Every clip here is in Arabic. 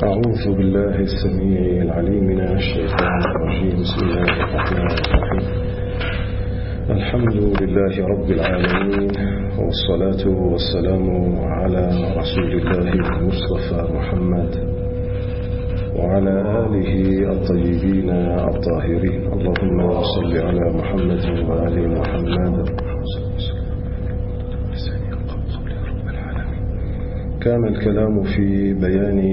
أعوذ بالله السميع العليم من الشيطان الرجيم. بسم الله الرحمن الرحيم. الحمد لله رب العالمين، والصلاة والسلام على رسول الله المصطفى محمد وعلى آله الطيبين الطاهرين. اللهم صل على محمد وآل محمد. كان الكلام في بيان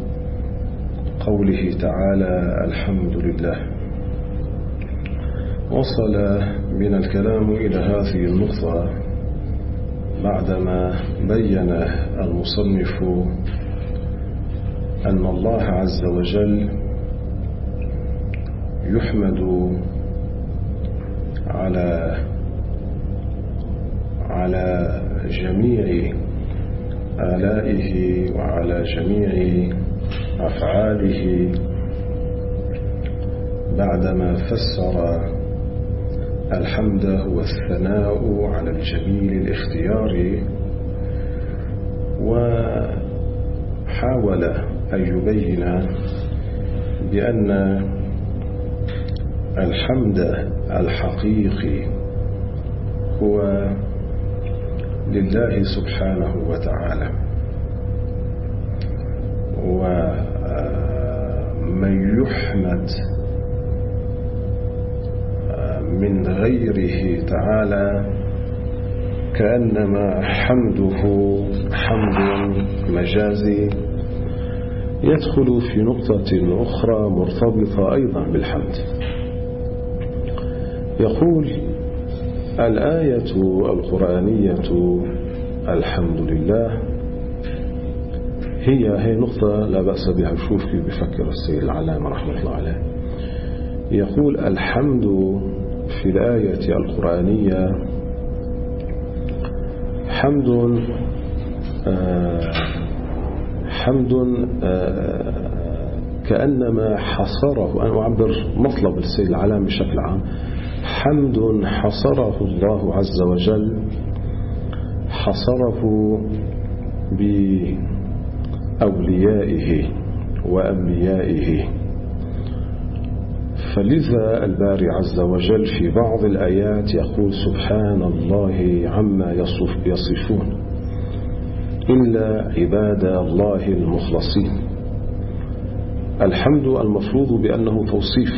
قوله تعالى الحمد لله. وصل من الكلام إلى هذه النقطة بعدما بين المصنف أن الله عز وجل يحمد على جميع آلائه وعلى جميع أفعاله، بعدما فسر الحمد والثناء على الجميل الاختياري، وحاول أن يبين بأن الحمد الحقيقي هو لله سبحانه وتعالى، ومن يحمد من غيره تعالى كأنما حمده حمد مجازي يدخل في نقطة أخرى مرتبطة أيضا بالحمد. يقول الآية القرآنية الحمد لله هي نقطة لا بأس بها. شوف كيف بفكر السيد العلامة رحمة الله عليه. يقول الحمد في الآية القرآنية حمد كأنما حصره، أنا أعبر مطلب السيد العلامة بشكل عام، حمد حصره الله عز وجل، حصره بأوليائه وأنبيائه. فلذا الباري عز وجل في بعض الآيات يقول سبحان الله عما يصفون إلا عباد الله المخلصين. الحمد المفروض بأنه توصيف،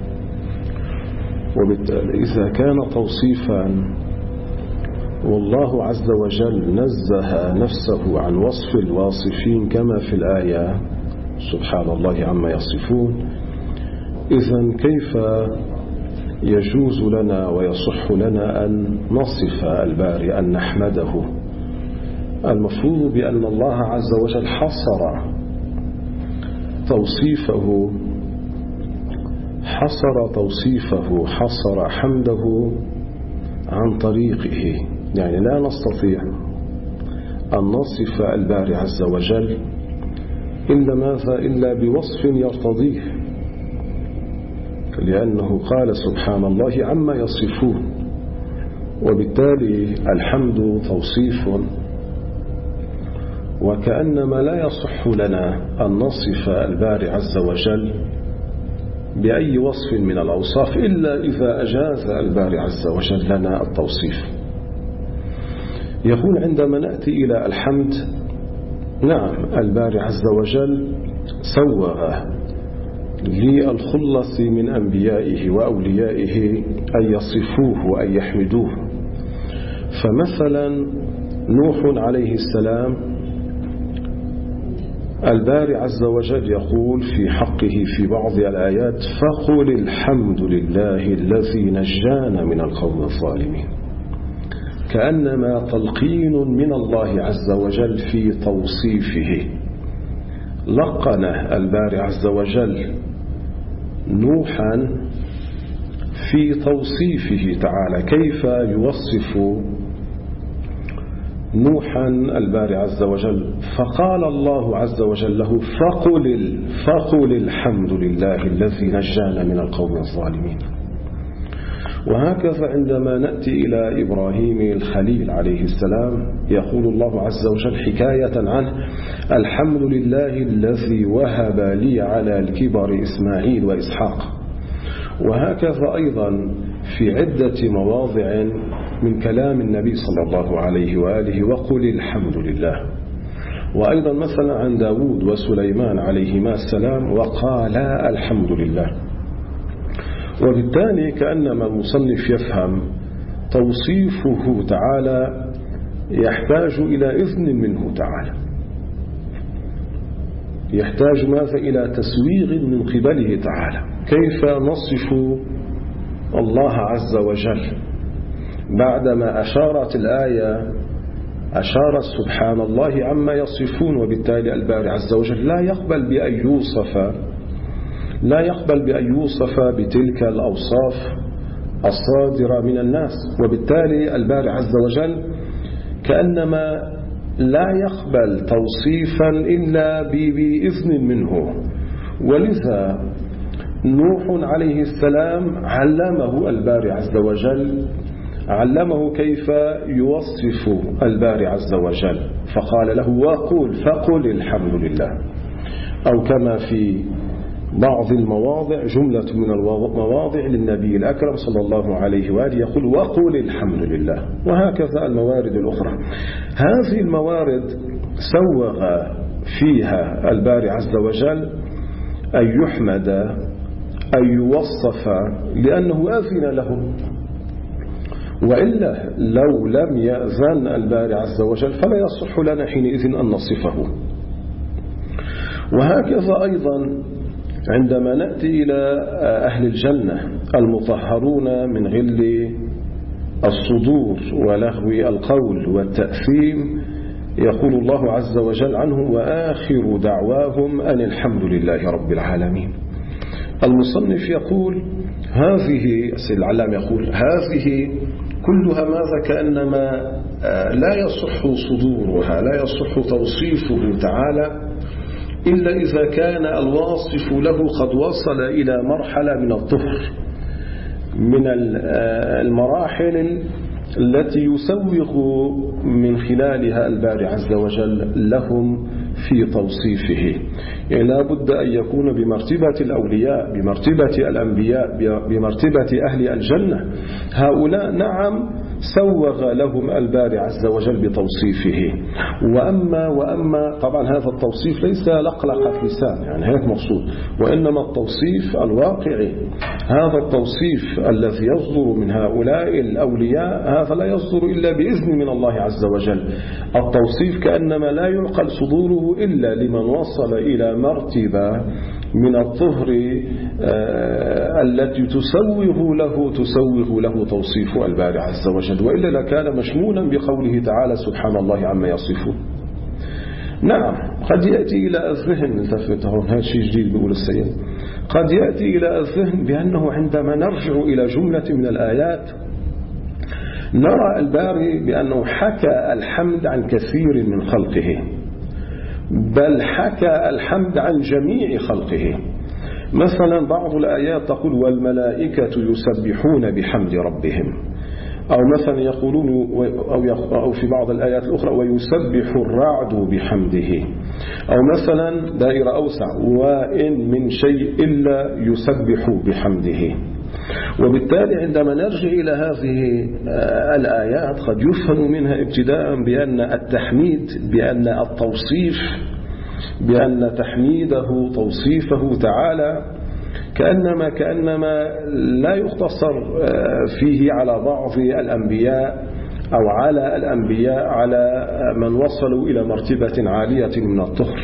وبالتالي إذا كان توصيفا والله عز وجل نزه نفسه عن وصف الواصفين كما في الآية سبحان الله عما يصفون، إذن كيف يجوز لنا ويصح لنا أن نصف الباري، أن نحمده؟ المفروض بأن الله عز وجل حصر توصيفه، حصر حمده عن طريقه. يعني لا نستطيع أن نصف الباري عز وجل إلا بوصف يرتضيه، لأنه قال سبحان الله عما يصفون، وبالتالي الحمد توصيف، وكأنما لا يصح لنا أن نصف الباري عز وجل بأي وصف من الأوصاف إلا إذا أجاز الباري عز وجل لنا التوصيف. يقول عندما نأتي إلى الحمد، نعم الباري عز وجل سوغ للخلص من أنبيائه وأوليائه أن يصفوه وأن يحمدوه. فمثلا نوح عليه السلام الباري عز وجل يقول في حقه في بعض الآيات فقل الحمد لله الذي نجانا من القوم الظالمين، كأنما تلقين من الله عز وجل في توصيفه. لقن الباري عز وجل نوحا في توصيفه تعالى، كيف يوصف نوحا الباري عز وجل. فقال الله عز وجل له فقل الحمد لله الذي نجانا من القوم الظالمين. وهكذا عندما نأتي إلى إبراهيم الخليل عليه السلام يقول الله عز وجل حكاية عنه: الحمد لله الذي وهب لي على الكبر إسماعيل وإسحاق. وهكذا أيضا في عدة مواضع من كلام النبي صلى الله عليه وآله: وقل الحمد لله. وأيضا مثلا عن داود وسليمان عليهما السلام: وقالا الحمد لله. وبالتالي كأنما المصنف يفهم توصيفه تعالى يحتاج إلى إذن منه تعالى، يحتاج ماذا؟ إلى تسويغ من قبله تعالى. كيف نصف الله عز وجل بعدما أشارت الآية، أشارت سبحان الله عما يصفون، وبالتالي الباري عز وجل لا يقبل بأن يوصف بتلك الأوصاف الصادرة من الناس. وبالتالي الباري عز وجل كأنما لا يقبل توصيفا إلا بإذن منه. ولذا نوح عليه السلام علمه الباري عز وجل، علمه كيف يوصف الباري عز وجل، فقال له: فقل الحمد لله. أو كما في بعض المواضع، جملة من المواضع للنبي الأكرم صلى الله عليه وآله يقول: وقل الحمد لله. وهكذا الموارد الأخرى. هذه الموارد سوغ فيها الباري عز وجل أن يحمد، أن يوصف، لأنه أذن له. وإلا لو لم يأذن الباري عز وجل فلا يصح لنا حينئذ أن نصفه. وهكذا أيضا عندما نأتي إلى أهل الجنة المطهرون من غل الصدور ولهو القول والتأثيم، يقول الله عز وجل عنه: وآخر دعواهم أن الحمد لله رب العالمين. المصنف يقول هذه، العلام يقول هذه كلها ماذا؟ كأنما لا يصح صدورها، لا يصح توصيفه تعالى إلا إذا كان الواصف له قد وصل إلى مرحلة من الطهر، من المراحل التي يسوغ من خلالها الباري عز وجل لهم في توصيفه. يعني لا بد أن يكون بمرتبة الأولياء، بمرتبة الأنبياء، بمرتبة أهل الجنة. هؤلاء نعم سوغ لهم الباري عز وجل بتوصيفه. وأما طبعا هذا التوصيف ليس لقلقة لسان، يعني هذا مقصود، وإنما التوصيف الواقعي. هذا التوصيف الذي يصدر من هؤلاء الأولياء هذا لا يصدر إلا بإذن من الله عز وجل. التوصيف كأنما لا يعقل صدوره إلا لمن وصل إلى مرتبة من الطهر التي تسوغ له توصيف الباري عز وجل، وإلا لكان مشمولا بقوله تعالى: سبحان الله عما يصفون. نعم قد يأتي إلى الذهن، التفتهم هذا شيء جديد بيقول السيد، قد يأتي إلى الذهن بأنه عندما نرجع إلى جملة من الآيات نرى الباري بأنه حكى الحمد عن كثير من خلقه، بل حكى الحمد عن جميع خلقه. مثلا بعض الآيات تقول: والملائكة يسبحون بحمد ربهم، أو مثلا يقولون، أو في بعض الآيات الأخرى: ويسبح الرعد بحمده، أو مثلا دائرة أوسع: وإن من شيء إلا يسبح بحمده. وبالتالي عندما نرجع إلى هذه الآيات قد يفهم منها ابتداء بأن التحميد، بأن التوصيف، بأن تحميده توصيفه تعالى كأنما لا يقتصر فيه على بعض الأنبياء أو على الأنبياء على من وصلوا إلى مرتبة عالية من الطهر.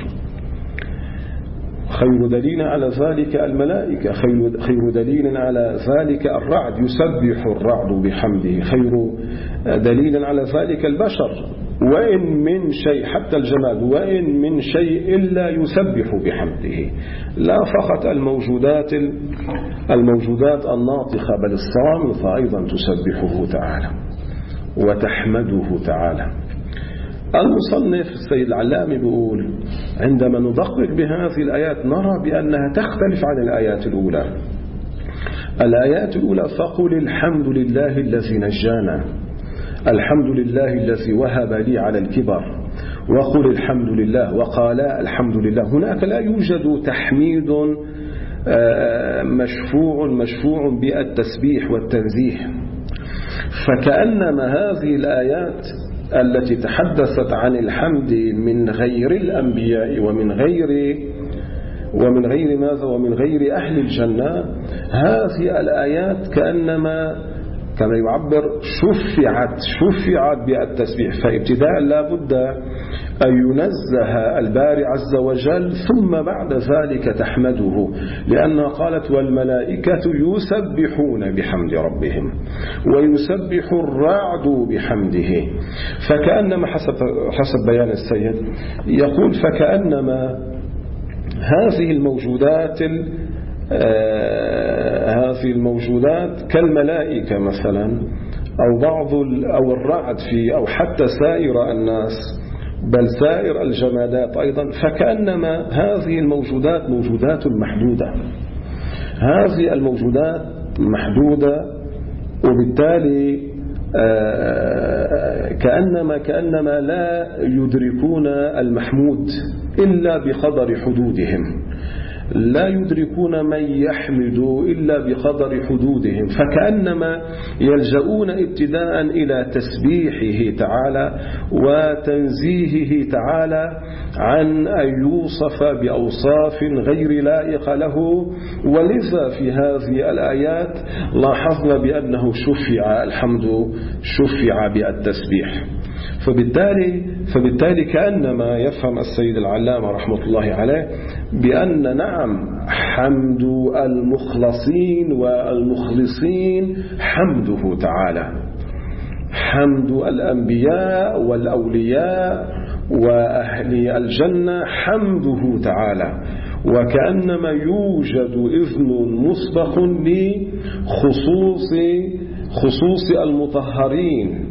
خير دليل على ذلك الملائكة، خير دليل على ذلك الرعد، يسبح الرعد بحمده، خير دليل على ذلك البشر. وإن من شيء، حتى الجماد، وإن من شيء إلا يسبح بحمده. لا فقط الموجودات الناطقة بل الصامتة أيضا تسبحه تعالى وتحمده تعالى. المصنف السيد العلامي بيقول: عندما ندقق بهذه الآيات نرى بأنها تختلف عن الآيات الأولى. الآيات الأولى: فقل الحمد لله الذي نجانا، الحمد لله الذي وهب لي على الكبر، وقل الحمد لله، وقال الحمد لله. هناك لا يوجد تحميد مشفوع بالتسبيح والتنزيه. فكأنما هذه الآيات التي تحدثت عن الحمد من غير الأنبياء ومن غير ماذا؟ ومن غير أهل الجنة، هذه الآيات كأنما كما يعبر شفعت بالتسبيح. فابتداء لا بد أن ينزه الباري عز وجل، ثم بعد ذلك تحمده، لأنها قالت: والملائكة يسبحون بحمد ربهم ويسبح الرعد بحمده. فكأنما حسب بيان السيد يقول: فكأنما هذه الموجودات كالملائكة مثلا، أو الرعد أو حتى سائر الناس، بل سائر الجمادات أيضا. فكأنما هذه الموجودات موجودات محدودة، هذه الموجودات محدودة، وبالتالي كأنما لا يدركون المحمود إلا بقدر حدودهم، لا يدركون من يحمد إلا بقدر حدودهم. فكأنما يلجؤون ابتداء إلى تسبيحه تعالى وتنزيهه تعالى عن أن يوصف بأوصاف غير لائقة له. ولذا في هذه الآيات لاحظنا بأنه شفع بالتسبيح. فبالتالي كأنما يفهم السيد العلامة رحمة الله عليه بأن نعم، حمد المخلصين والمخلصين حمده تعالى، حمد الأنبياء والأولياء وأهل الجنة حمده تعالى. وكأنما يوجد إذن مسبق لخصوص المطهرين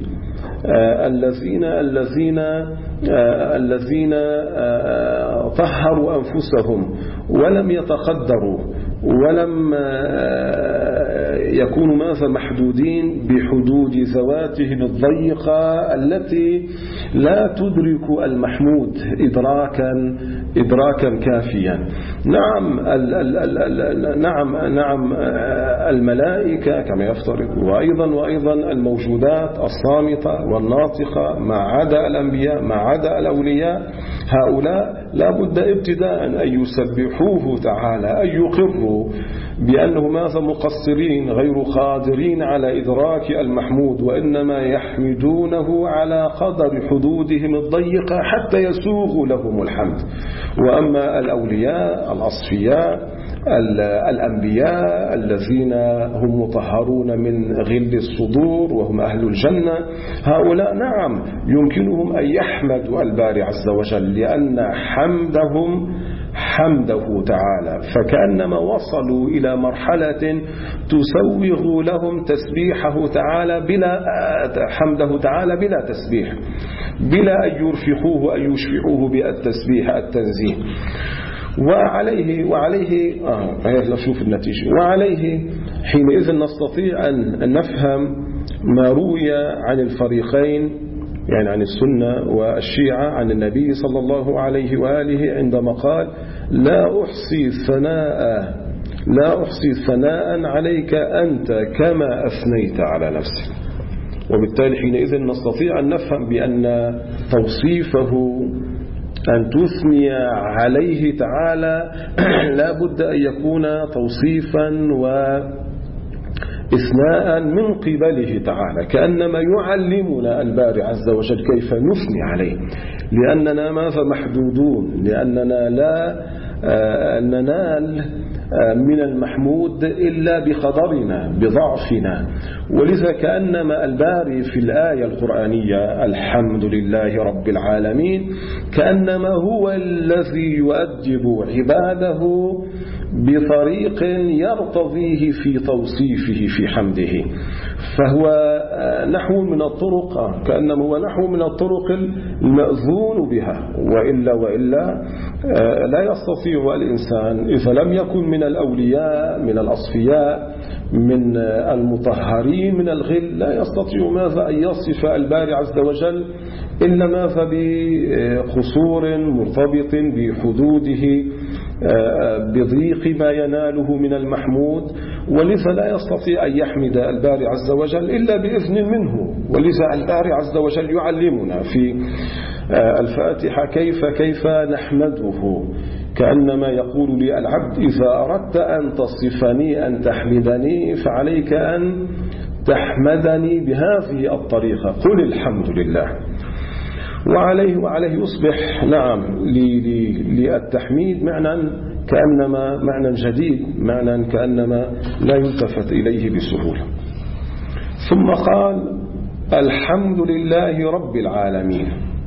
الذين طهروا أنفسهم ولم يتقدروا ولم يكونوا محدودين بحدود ذواتهم الضيقة التي لا تدرك المحمود إدراكا كافيا. نعم الملائكة كما يفترض، وأيضا الموجودات الصامتة والناطقة ما عدا الأنبياء ما عدا الأولياء، هؤلاء لا بد ابتداء أن يسبحوه تعالى، أن يقروا بأنه مقصرين غير قادرين على إدراك المحمود، وإنما يحمدونه على قدر حدودهم الضيقة حتى يسوغ لهم الحمد. وأما الأولياء الأصفياء الأنبياء الذين هم مطهرون من غل الصدور وهم أهل الجنة، هؤلاء نعم يمكنهم أن يحمدوا الباري عز وجل، لأن حمده تعالى. فكأنما وصلوا إلى مرحلة تسوغ لهم تسبيحه تعالى حمده تعالى بلا تسبيح، بلا أن يرفقوه أن يشفعوه بالتسبيح التنزيه. وعليه حينئذ نستطيع أن نفهم ما روي عن الفريقين، يعني عن السنة والشيعة، عن النبي صلى الله عليه وآله عندما قال: لا أحصي ثناء عليك أنت كما أثنيت على نفسك. وبالتالي حينئذ نستطيع أن نفهم بأن توصيفه، أن تثني عليه تعالى، لا بد أن يكون توصيفا وإثناء من قبله تعالى، كأنما يعلمنا الباري عز وجل كيف نثني عليه، لأننا محدودون، لأننا لا ننال من المحمود إلا بقدرنا بضعفنا. ولذا كأنما الباري في الآية القرآنية الحمد لله رب العالمين كأنما هو الذي يؤدب عباده بطريق يرتضيه في توصيفه في حمده. فهو نحو من الطرق، كأنما هو نحو من الطرق المأذون بها، وإلا لا يستطيع يستطيع الإنسان إذا لم يكن من الأولياء من الأصفياء من المطهرين من الغل، لا يستطيع ماذا أن يصف الباري عز وجل إلا ماذا بقصور مرتبط بحدوده بضيق ما يناله من المحمود، ولذا لا يستطيع أن يحمد الباري عز وجل إلا بإذن منه. ولذا الباري عز وجل يعلمنا في الفاتحة كيف نحمده، كأنما يقول لي العبد إذا أردت أن تصفني أن تحمدني فعليك أن تحمدني بهذه الطريقة، قل الحمد لله. وعليه يصبح نعم للتحميد معنى جديد، معنى كأنما لا يلتفت إليه بسهولة. ثم قال الحمد لله رب العالمين،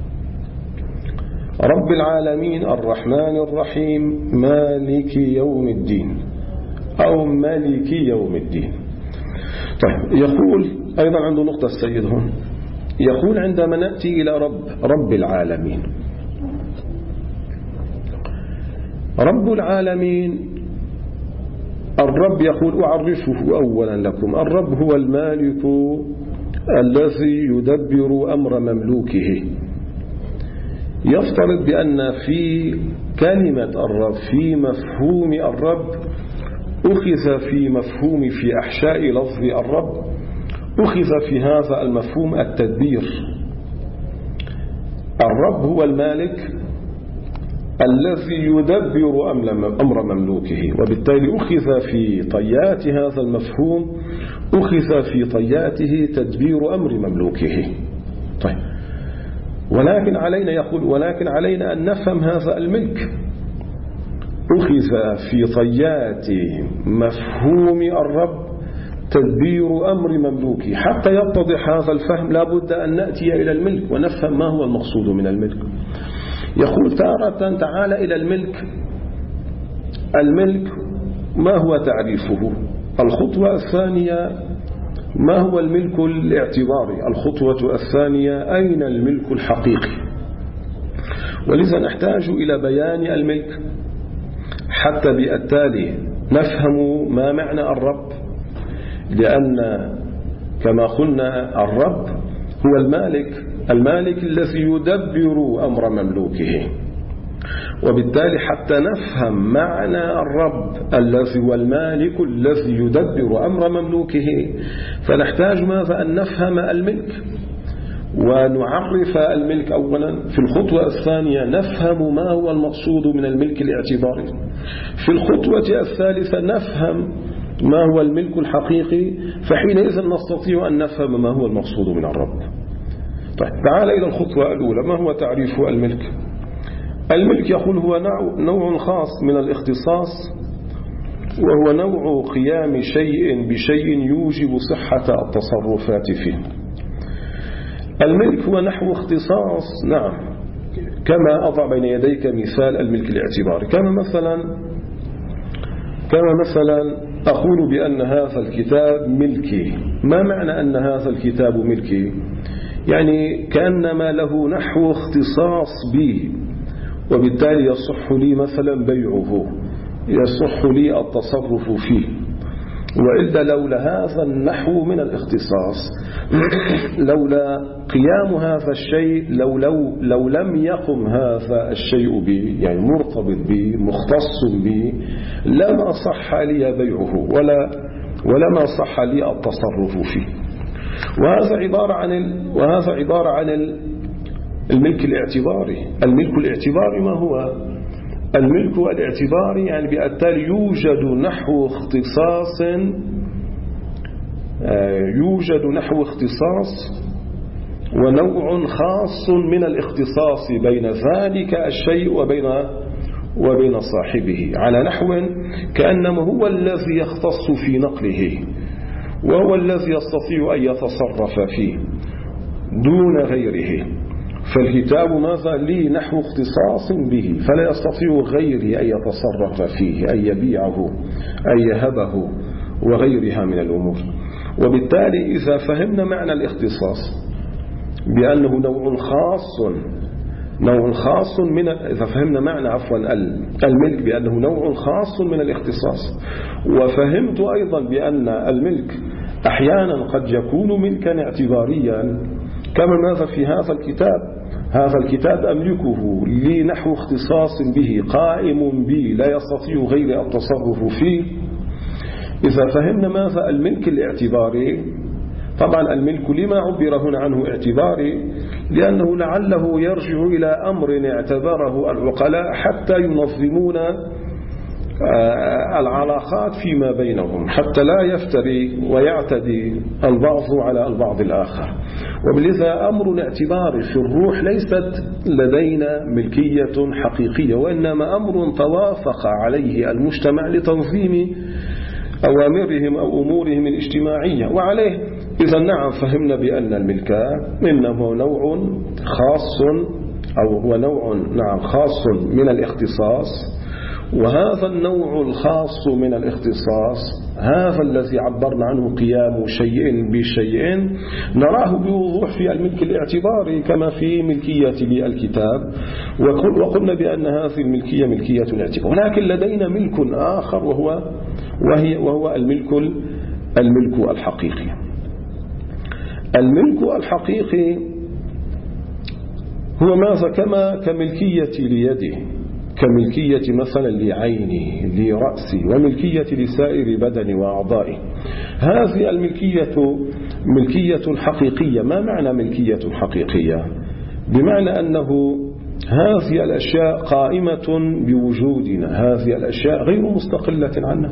رب العالمين الرحمن الرحيم مالك يوم الدين أو مالك يوم الدين. طيب يقول أيضا عنده نقطة السيد هون، يقول عندما نأتي إلى رب العالمين، رب العالمين الرب يقول أعرفه أولا لكم، الرب هو المالك الذي يدبر أمر مملوكه. يفترض بأن في كلمة الرب في مفهوم الرب أخذ في أحشاء لفظ الرب أخذ في هذا المفهوم التدبير. الرب هو المالك الذي يدبر أمر مملوكه، وبالتالي أخذ في طيات هذا المفهوم أخذ في طياته تدبير أمر مملوكه. طيب ولكن علينا أن نفهم هذا الملك. أخذ في طيات مفهوم الرب تدبير أمر مملوكه. حتى يتضح هذا الفهم لا بد أن نأتي إلى الملك ونفهم ما هو المقصود من الملك. يقول تارة تعالى إلى الملك ما هو تعريفه؟ الخطوة الثانية ما هو الملك الاعتباري؟ الخطوة الثانية أين الملك الحقيقي؟ ولذا نحتاج إلى بيان الملك حتى بالتالي نفهم ما معنى الرب، لأن كما قلنا الرب هو المالك الذي يدبر أمر مملوكه. وبالتالي حتى نفهم معنى الرب الذي هو المالك الذي يدبر أمر مملوكه فنحتاج ماذا أن نفهم الملك ونعرف الملك أولا. في الخطوة الثانية نفهم ما هو المقصود من الملك الاعتباري. في الخطوة الثالثة نفهم ما هو الملك الحقيقي، فحينئذ نستطيع أن نفهم ما هو المقصود من الرب. طيب تعال إلى الخطوة الأولى، ما هو تعريف الملك؟ الملك يقول هو نوع خاص من الاختصاص، وهو نوع قيام شيء بشيء يوجب صحة التصرفات فيه. الملك هو نحو اختصاص، نعم، كما أضع بين يديك مثال الملك الاعتباري. كما مثلا أقول بأن هذا الكتاب ملكي. ما معنى أن هذا الكتاب ملكي؟ يعني كأنما له نحو اختصاص بي، وبالتالي يصح لي مثلا بيعه، يصح لي التصرف فيه. وإلا لولا هذا النحو من الاختصاص، لولا قيام هذا الشيء، لو لم يقم هذا الشيء بي، يعني مرتبط بي مختص بي، لما صح لي بيعه ولما صح لي التصرف فيه. وهذا عبارة عن الملك الاعتباري. الملك الاعتباري ما هو؟ الملك الاعتباري يعني بالتالي يوجد نحو اختصاص ونوع خاص من الاختصاص بين ذلك الشيء وبين صاحبه، على نحو كأنما هو الذي يختص في نقله، وهو الذي يستطيع أن يتصرف فيه دون غيره. فالكتاب ماذا لي نحو اختصاص به، فلا يستطيع غيري أن يتصرف فيه، أن يبيعه، أن يهبه، وغيرها من الأمور. وبالتالي إذا فهمنا معنى الاختصاص بأنه نوع خاص نوع خاص من، إذا فهمنا معنى عفوا الملك بأنه نوع خاص من الاختصاص، وفهمت أيضا بأن الملك أحيانا قد يكون ملكا اعتباريا، كما ماذا في هذا الكتاب أملكه لي نحو اختصاص به قائم بي لا يستطيع غير التصرف فيه. إذا فهمنا ماذا الملك الاعتباري، طبعا الملك لما عبر هنا عنه اعتباري لأنه لعله يرجع إلى أمر اعتبره العقلاء حتى ينظمون العلاقات فيما بينهم، حتى لا يفتري ويعتدي البعض على البعض الآخر. وبلذا أمر اعتباري في الروح ليست لدينا ملكية حقيقية، وإنما أمر توافق عليه المجتمع لتنظيم أوامرهم أو أمورهم الاجتماعية. وعليه إذا نعم فهمنا بأن الملك إنه نوع خاص، أو هو نوع نعم خاص من الاختصاص، وهذا النوع الخاص من الاختصاص هذا الذي عبرنا عنه قيام شيء بشيء نراه بوضوح في الملك الاعتباري كما في ملكية الكتاب، وقلنا بأن هذه الملكية ملكية اعتبار. ولكن لدينا ملك آخر وهو الملك الحقيقي. الملك الحقيقي هو ماذا؟ كملكية ليده، كملكية مثلا لعيني لرأسي، وملكية لسائر بدني وأعضائي. هذه الملكية ملكية حقيقية. ما معنى ملكية حقيقية؟ بمعنى أنه هذه الأشياء قائمة بوجودنا، هذه الأشياء غير مستقلة عنا،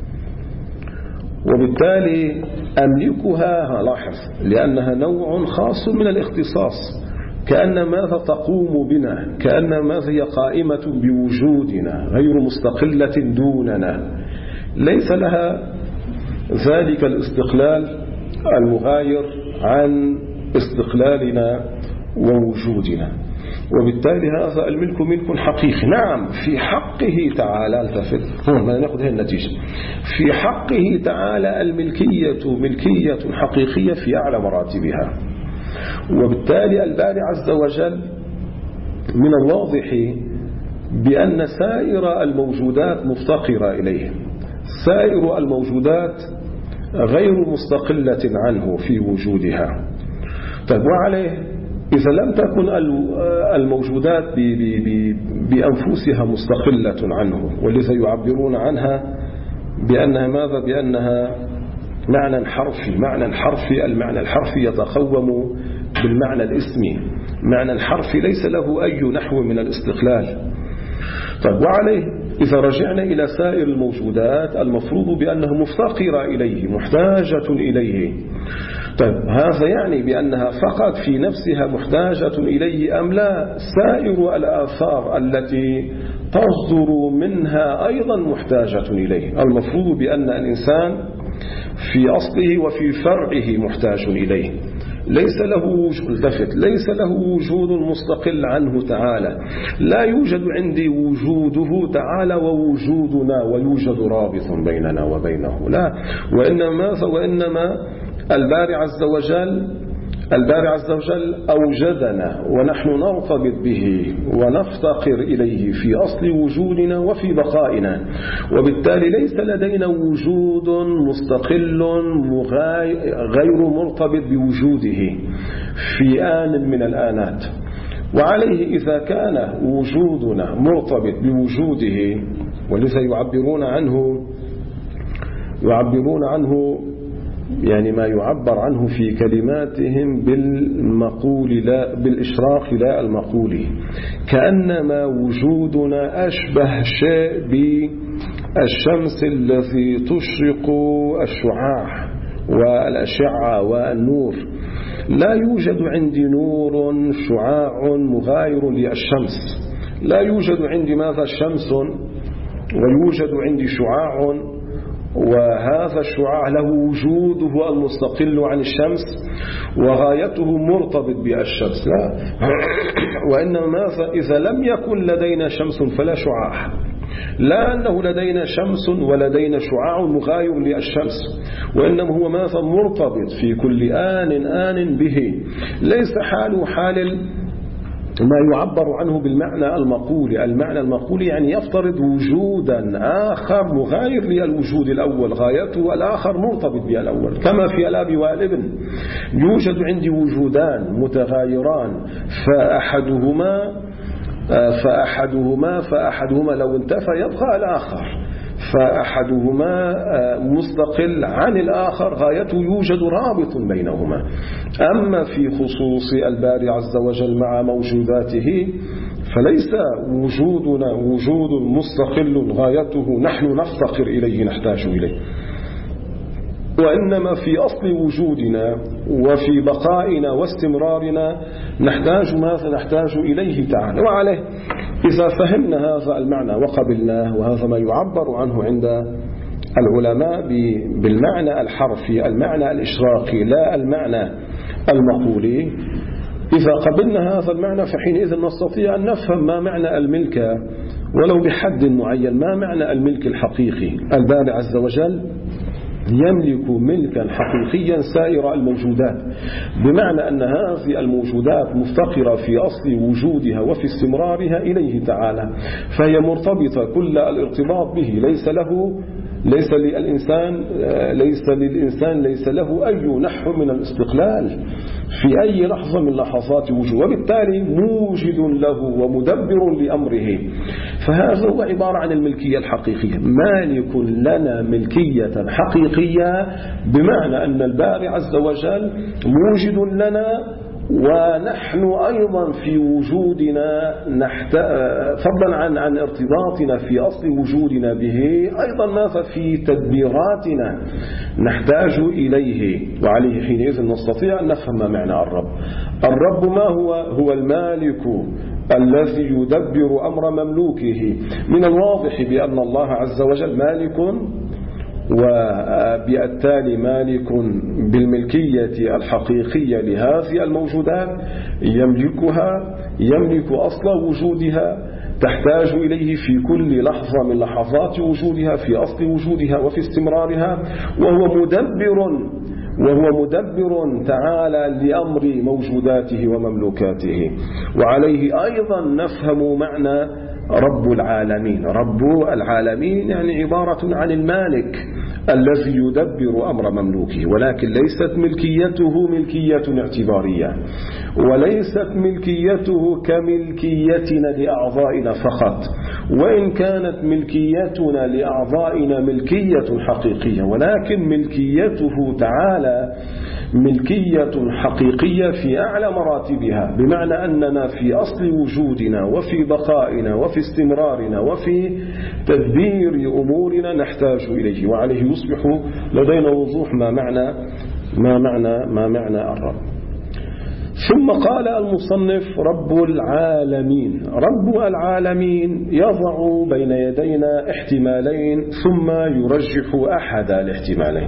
وبالتالي أملكها. لاحظ لأنها نوع خاص من الاختصاص، كأن ماذا تقوم بنا، كأن ماذا هي قائمة بوجودنا غير مستقلة دوننا، ليس لها ذلك الاستقلال المغاير عن استقلالنا ووجودنا. وبالتالي هذا الملك ملك حقيقي. نعم في حقه تعالى، التفت هنا نأخذ هذه النتيجة، في حقه تعالى الملكية ملكية حقيقية في أعلى مراتبها. وبالتالي الباري عز وجل من الواضح بأن سائر الموجودات مفتقرة إليه، سائر الموجودات غير مستقلة عنه في وجودها. طيب وعليه إذا لم تكن الموجودات بأنفسها مستقلة عنه، ولذا يعبرون عنها بأنها ماذا؟ بأنها معنى حرفي. المعنى الحرفي يتقوم بالمعنى الاسمي، معنى الحرفي ليس له أي نحو من الاستقلال. طيب وعليه إذا رجعنا إلى سائر الموجودات المفروض بأنها مفتقرة إليه محتاجة إليه. طيب هذا يعني بأنها فقط في نفسها محتاجة إليه أم لا؟ سائر الآثار التي تصدر منها أيضا محتاجة إليه. المفروض بأن الإنسان في أصله وفي فرعه محتاج إليه، ليس له وجود مستقل عنه تعالى. لا يوجد عندي وجوده تعالى ووجودنا ويوجد رابط بيننا وبينه، لا. وإنما الباري عز وجل أوجدنا ونحن نرتبط به ونفتقر إليه في أصل وجودنا وفي بقائنا. وبالتالي ليس لدينا وجود مستقل غير مرتبط بوجوده في آن من الآنات. وعليه إذا كان وجودنا مرتبط بوجوده، ولذا يعبرون عنه يعني ما يعبر عنه في كلماتهم بالمقول لا بالإشراق لا المقولي، كأنما وجودنا أشبه شيء بالشمس الذي تشرق الشعاع والأشعة والنور. لا يوجد عندي نور شعاع مغاير للشمس، لا يوجد عندي ماذا شمس ويوجد عندي شعاع، وهذا الشعاع له وجوده المستقل عن الشمس وغايته مرتبط بالشمس، لا. وإنما ماذا؟ إذا لم يكن لدينا شمس فلا شعاع، لا أنه لدينا شمس ولدينا شعاع مغاير للشمس، وإنما هو ماذا؟ مرتبط في كل آن به، ليس حاله حال ما يعبر عنه بالمعنى المقولي. المعنى المقولي يعني يفترض وجودا آخر مغاير للوجود الأول، غايته الآخر مرتبط بالأول، كما في الأب والابن يوجد عندي وجودان متغايران، فأحدهما لو انتفى يبقى الآخر، فأحدهما مستقل عن الآخر، غايته يوجد رابط بينهما. أما في خصوص الباري عز وجل مع موجوداته فليس وجودنا وجود مستقل غايته نحن نفتقر إليه نحتاج إليه، وإنما في أصل وجودنا وفي بقائنا واستمرارنا نحتاج إليه تعالى. وعليه إذا فهمنا هذا المعنى وقبلناه، وهذا ما يعبر عنه عند العلماء بالمعنى الحرفي، المعنى الإشراقي لا المعنى المقولي، إذا قبلنا هذا المعنى فحينئذ نستطيع أن نفهم ما معنى الملك ولو بحد معين. ما معنى الملك الحقيقي؟ الباري عز وجل يملك ملكا حقيقيا سائر الموجودات، بمعنى أن هذه الموجودات مفتقرة في أصل وجودها وفي استمرارها إليه تعالى، فهي مرتبطة كل الارتباط به، ليس له أي نحو من الاستقلال في أي لحظة من لحظات وجوده، وبالتالي موجد له ومدبر لأمره. فهذا هو عبارة عن الملكية الحقيقية، مالك لنا ملكية حقيقية، بمعنى أن الباري عز وجل موجد لنا، ونحن أيضا في وجودنا فضلا عن ارتباطنا في أصل وجودنا به، أيضا ماذا في تدبيراتنا نحتاج إليه. وعليه حينئذ نستطيع أن نفهم ما معنى الرب ما هو المالك الذي يدبر أمر مملوكه. من الواضح بأن الله عز وجل مالك، وبالتالي مالك بالملكية الحقيقية لهذه الموجودات، يملك أصل وجودها، تحتاج إليه في كل لحظة من لحظات وجودها، في أصل وجودها وفي استمرارها، وهو مدبر تعالى لأمر موجوداته ومملوكاته. وعليه أيضا نفهم معنى رب العالمين. رب العالمين يعني عبارة عن المالك الذي يدبر أمر مملوكه، ولكن ليست ملكيته ملكية اعتبارية، وليست ملكيته كملكيتنا لأعضائنا فقط، وإن كانت ملكيتنا لأعضائنا ملكية حقيقية، ولكن ملكيته تعالى ملكية حقيقية في أعلى مراتبها، بمعنى أننا في أصل وجودنا وفي بقائنا وفي استمرارنا وفي تدبير أمورنا نحتاج إليه. وعليه يصبح لدينا وضوح ما معنى الرب. ثم قال المصنف رب العالمين. رب العالمين يضع بين يدينا احتمالين ثم يرجح أحد الاحتمالين.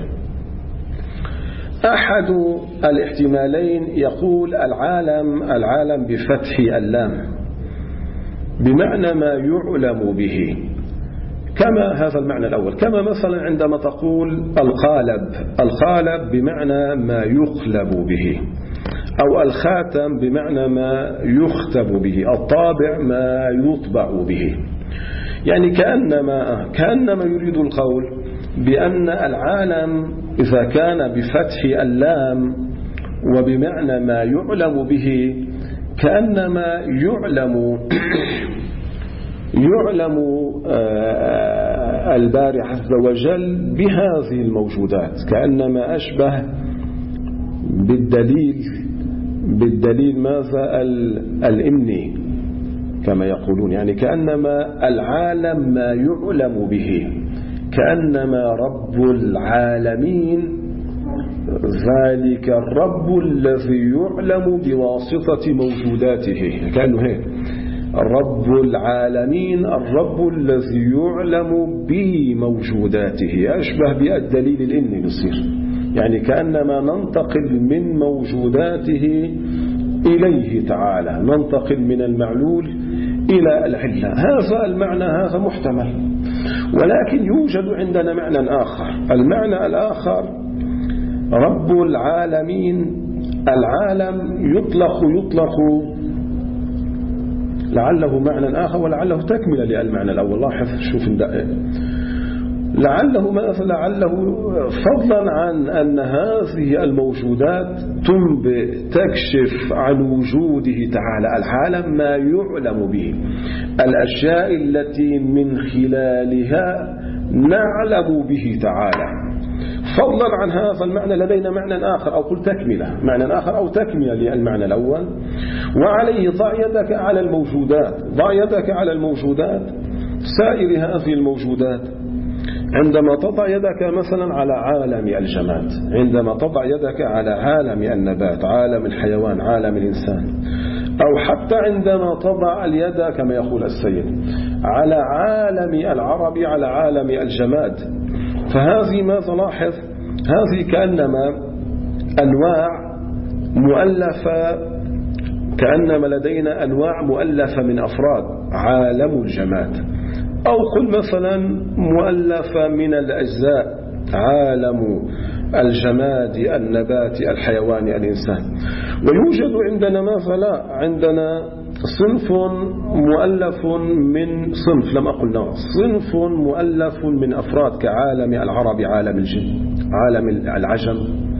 أحد الاحتمالين يقول العالم بفتح اللام، بمعنى ما يعلم به، كما هذا المعنى الأول، كما مثلا عندما تقول القالب بمعنى ما يقلب به، أو الخاتم بمعنى ما يختم به، الطابع ما يطبع به. يعني كأنما يريد القول بأن العالم إذا كان بفتح اللام وبمعنى ما يعلم به، كأنما يعلم الباري عز وجل بهذه الموجودات، كأنما أشبه بالدليل ماذا الإمني كما يقولون، يعني كأنما العالم ما يعلم به، كأنما رب العالمين ذلك الرب الذي يعلم بواسطة موجوداته، كأنه هيك رب العالمين الرب الذي يعلم بموجوداته، أشبه بالدليل الإني بصير، يعني كأنما ننتقل من موجوداته إليه تعالى، ننتقل من المعلول إلى العلة. هذا المعنى هذا محتمل، ولكن يوجد عندنا معنى آخر. المعنى الآخر رب العالمين، العالم يطلق لعله معنى آخر ولعله تكملة للمعنى الأول. لاحظ شوف ندقق. لعله فضلا عن أن هذه الموجودات تكشف عن وجوده تعالى العالم ما يعلم به، الأشياء التي من خلالها نعلم به تعالى. فضلا عن هذا المعنى لدينا معنى آخر، أو قل تكملة، معنى آخر أو تكملة للمعنى الأول. وعليه ضع يدك على الموجودات، ضع يدك على الموجودات، سائر هذه الموجودات. عندما تضع يدك مثلا على عالم الجماد، عندما تضع يدك على عالم النبات، عالم الحيوان، عالم الإنسان، أو حتى عندما تضع اليد كما يقول السيد على عالم العرب، على عالم الجماد، فهذه ما تلاحظ هذه كأنما أنواع مؤلفة، كأنما لدينا أنواع مؤلفة من أفراد عالم الجماد، أو قل مثلا مؤلفة من الأجزاء عالم الجماد، النبات، الحيوان، الإنسان. ويوجد عندنا مثلا عندنا صنف مؤلف من صنف، لم أقل نوع، صنف مؤلف من أفراد كعالم العرب، عالم الجن، عالم العجم،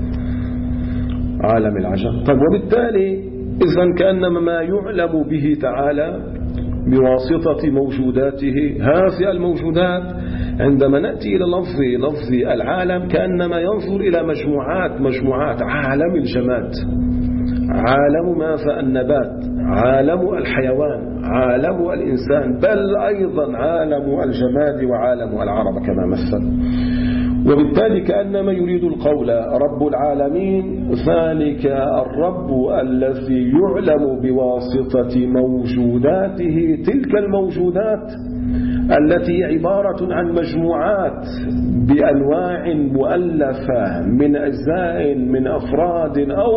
عالم العجم. طيب وبالتالي إذن كأنما ما يعلم به تعالى بواسطة موجوداته، هذه الموجودات عندما نأتي إلى لفظ العالم كأنما ينظر إلى مجموعات عالم الجماد، عالم ماذا؟ النبات، عالم الحيوان، عالم الإنسان، بل أيضا عالم الجماد وعالم العرب كما مثل. وبالتالي كأنما يريد القول رب العالمين ذلك الرب الذي يعلم بواسطة موجوداته تلك الموجودات التي عبارة عن مجموعات بأنواع مؤلفة من أجزاء، من أفراد، أو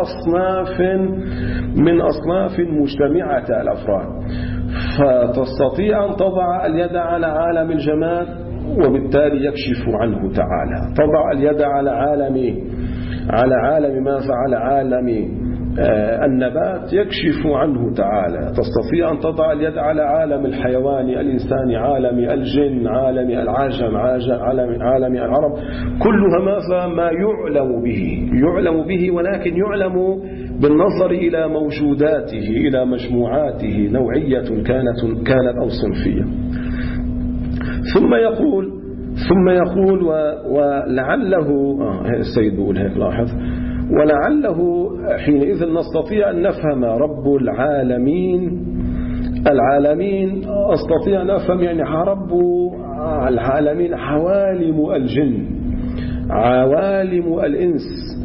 من أصناف مجتمعة الأفراد. فتستطيع أن تضع اليد على عالم الجماد وبالتالي يكشف عنه تعالى، تضع اليد على عالم ماذا؟ على عالم النبات يكشف عنه تعالى. تستطيع أن تضع اليد على عالم الحيوان، الإنسان، عالم الجن، عالم العجم، عالم العرب، كلها ماذا؟ ما يعلم به، ولكن يعلم بالنظر إلى موجوداته، إلى مجموعاته، نوعية كانت أو صنفية. ثم يقول ولعله السيد بيقول هيك، لاحظ، ولعله حينئذ نستطيع أن نفهم رب العالمين أستطيع أن أفهم يعني رب العالمين عوالم الجن، عوالم الإنس،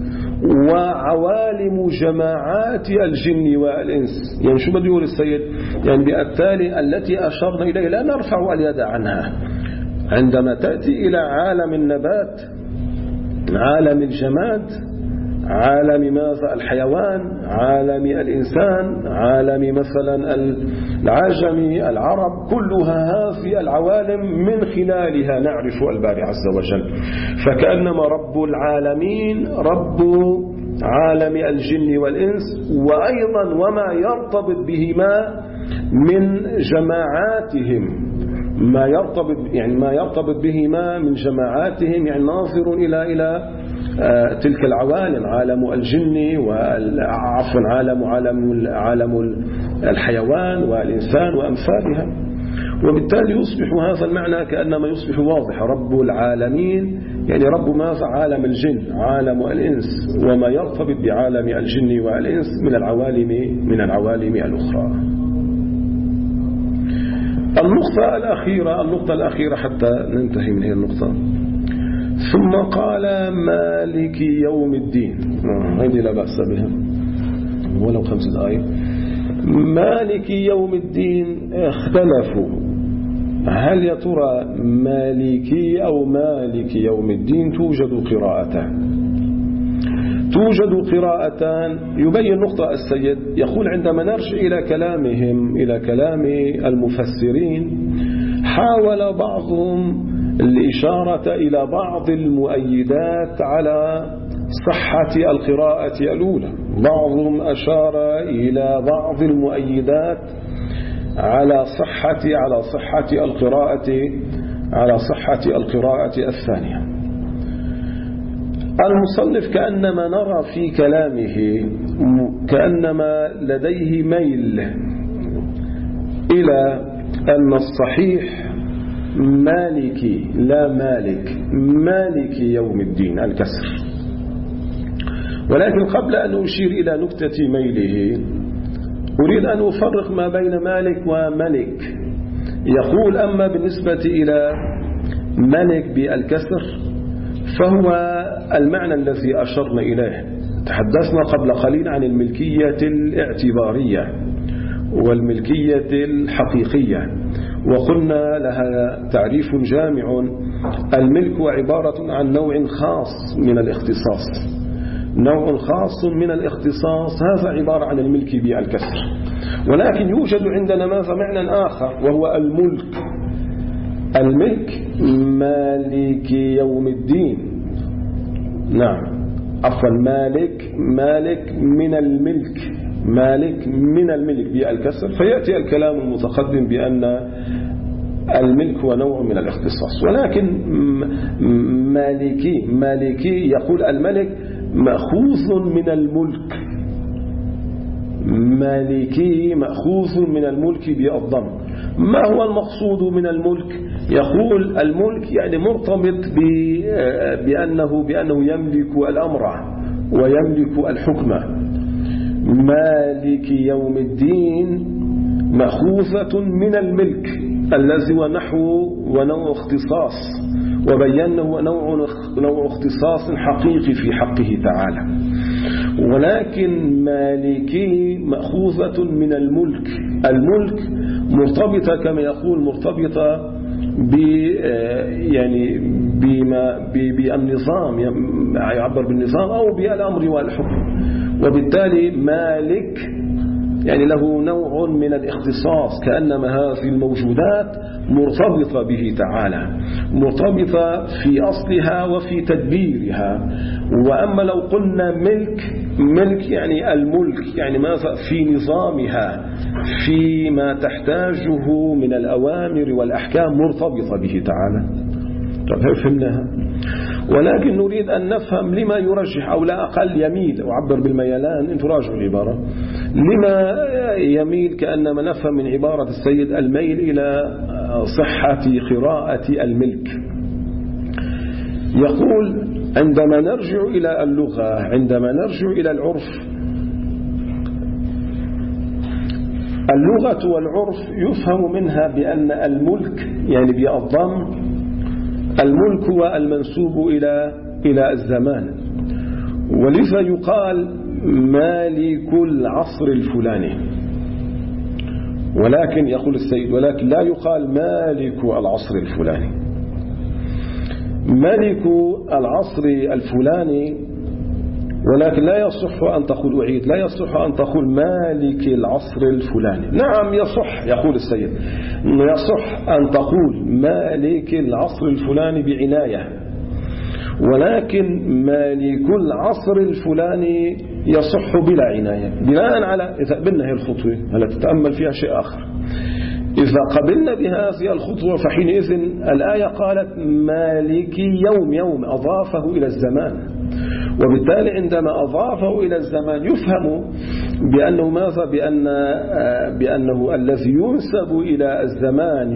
وعوالم جماعات الجن والإنس. يعني شو بده يقول السيد؟ يعني بالتالي التي أشرنا إليه لا نرفع اليد عنها. عندما تأتي إلى عالم النبات، عالم الجماد، عالم ماذا؟ الحيوان، عالم الإنسان، عالم مثلا العجم، العرب، كلها هذه العوالم من خلالها نعرف الباري عز وجل. فكأنما رب العالمين رب عالم الجن والإنس، وأيضا وما يرتبط بهما من جماعاتهم، ما يرتبط بهما من جماعاتهم، يعني ناظر إلى تلك العوالم، عالم الجن وعفوا عالم الحيوان والإنسان وأمثالها. وبالتالي يصبح هذا المعنى كأنما يصبح واضح. رب العالمين يعني رب ماذا؟ عالم الجن، عالم الإنس، وما يرتبط بعالم الجن والإنس من العوالم الأخرى. النقطة الأخيرة حتى ننتهي من هذه النقطة. ثم قال مالك يوم الدين، هذه لا بأس بها ولو 5 دقائق. مالك يوم الدين اختلفوا، هل يا ترى مالكي أو مالك يوم الدين؟ توجد قراءتان. يبين نقطة السيد، يقول عندما نرجع إلى كلامهم، إلى كلام المفسرين، حاول بعضهم الإشارة إلى بعض المؤيدات على صحة القراءة الأولى. بعضهم أشار إلى بعض المؤيدات على صحة القراءة الثانية. المصنف كأنما نرى في كلامه كأنما لديه ميل إلى أن الصحيح مالكي لا مالك، مالكي يوم الدين الكسر. ولكن قبل أن أشير إلى نكتة ميله أريد أن أفرق ما بين مالك وملك. يقول أما بالنسبة إلى ملك بالكسر فهو المعنى الذي أشرنا إليه. تحدثنا قبل قليل عن الملكية الاعتبارية والملكية الحقيقية، وقلنا لها تعريف جامع. الملك عبارة عن نوع خاص من الاختصاص، نوع خاص من الاختصاص، هذا عبارة عن الملك بالكسر. ولكن يوجد عندنا ماذا معنى آخر وهو الملك. الملك مالك يوم الدين، نعم عفوا مالك من الملك، مالك من الملك بالكسر. فيأتي الكلام المتقدم بأن الملك هو نوع من الاختصاص. ولكن مالكي يقول الملك مأخوذ من الملك، مالكي مأخوذ من الملك بالضم. ما هو المقصود من الملك؟ يقول الملك يعني مرتبط بأنه يملك الأمر ويملك الحكم. مالك يوم الدين مأخوذة من الملك الذي هو نحو ونوع اختصاص، وبينه نوع اختصاص حقيقي في حقه تعالى. ولكن مالكي مأخوذة من الملك. الملك مرتبطة كما يقول مرتبطة بالنظام، يعبر بالنظام أو بالأمر والحكم. وبالتالي مالك يعني له نوع من الاختصاص، كأنما هذه الموجودات مرتبطة به تعالى، مرتبطة في أصلها وفي تدبيرها. وأما لو قلنا ملك يعني الملك يعني ماذا في نظامها، فيما تحتاجه من الأوامر والأحكام مرتبطة به تعالى. طب فهمناها. ولكن نريد أن نفهم لما يرجح أو لا أقل يميل، أعبر بالميلان إن تراجعوا العبارة، لما يميل كأنما نفهم من عبارة السيد الميل إلى صحة قراءة الملك. يقول عندما نرجع إلى اللغة، عندما نرجع إلى العرف، اللغة والعرف يفهم منها بأن الملك يعني بالضم، الملك هو المنسوب إلى الزمان، ولذا يقال مالك العصر الفلاني. ولكن يقول السيد ولكن لا يقال مالك العصر الفلاني. مالك العصر الفلاني، ولكن لا يصح أن تقول أعيد، لا يصح أن تقول مالك العصر الفلاني. نعم يصح، يقول السيد يصح أن تقول مالك العصر الفلاني بعناية، ولكن مالك العصر الفلاني يصح بلا عناية، بناء على إذا قبلنا هذه الخطوة. هل تتأمل فيها شيء آخر؟ إذا قبلنا بهذه الخطوة فحينئذ الآية قالت مالك يوم أضافه إلى الزمان، وبالتالي عندما أضافه إلى الزمان يفهم بأنه ماذا؟ بأنه الذي ينسب إلى الزمان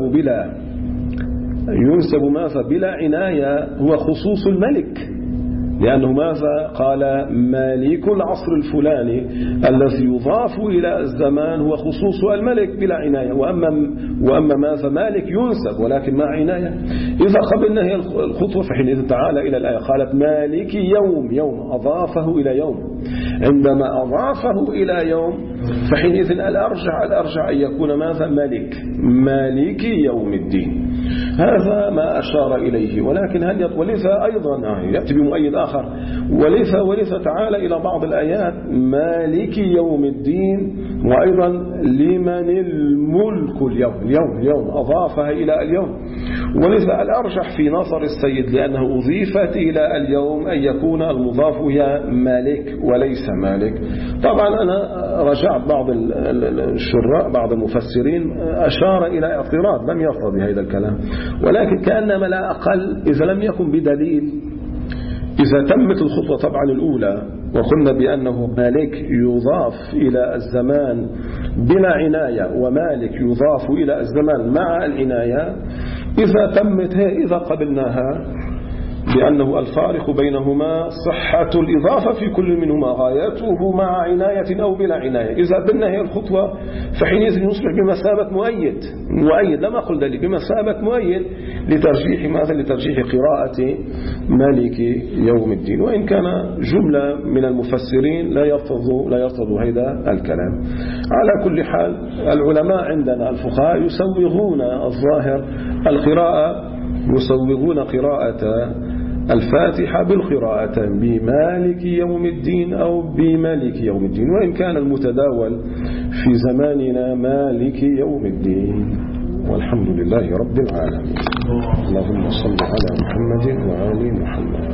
ينسب ماذا؟ بلا عناية هو خصوص الملك، لأنه ماذا؟ قال مالك العصر الفلاني، الذي يضاف إلى الزمان هو خصوص الملك بلا عناية. وأما ماذا؟ مالك ينسب ولكن مع عناية. إذا قبلنا هي الخطوة فحينئذ تعالى إلى الآية قالت مالك يوم أضافه إلى يوم. عندما أضافه إلى يوم فحينئذ الأرجع أن يكون ماذا؟ مالك يوم الدين. هذا ما أشار إليه. ولكن ولذا أيضا يأتي بمؤيد آخر، ولذا تعالى إلى بعض الآيات مالك يوم الدين، وأيضا لمن الملك اليوم أضافها إلى اليوم. ولذا الأرجح في نظر السيد لأنه أضيفت إلى اليوم أن يكون المضاف إلى مالك وليس مالك. طبعا أنا رجعت بعض الشراء بعض المفسرين أشار إلى اعتراض لم يرضى بهذا الكلام، ولكن كأنما لا أقل إذا لم يكن بدليل. إذا تمت الخطوة طبعا الأولى وقلنا بأنه مالك يضاف إلى الزمان بلا عناية ومالك يضاف إلى الزمان مع العناية، إذا تمت إذا قبلناها بأنه الفارق بينهما صحة الإضافة في كل منهما غايته مع عناية أو بلا عناية. إذا قبلنا هي الخطوة فحينئذ يصبح بمثابة مؤيد لم أقل ذلك بمثابة مؤيد لترجيح ماذا؟ لترجيح قراءة مالك يوم الدين، وإن كان جملة من المفسرين لا يرتضوا هذا الكلام. على كل حال العلماء عندنا الفقهاء يسوغون الظاهر القراءة، يسوغون قراءة الفاتحة بالقراءة بمالك يوم الدين أو بمالك يوم الدين، وإن كان المتداول في زماننا مالك يوم الدين. والحمد لله رب العالمين. اللهم صل على محمد وآل محمد.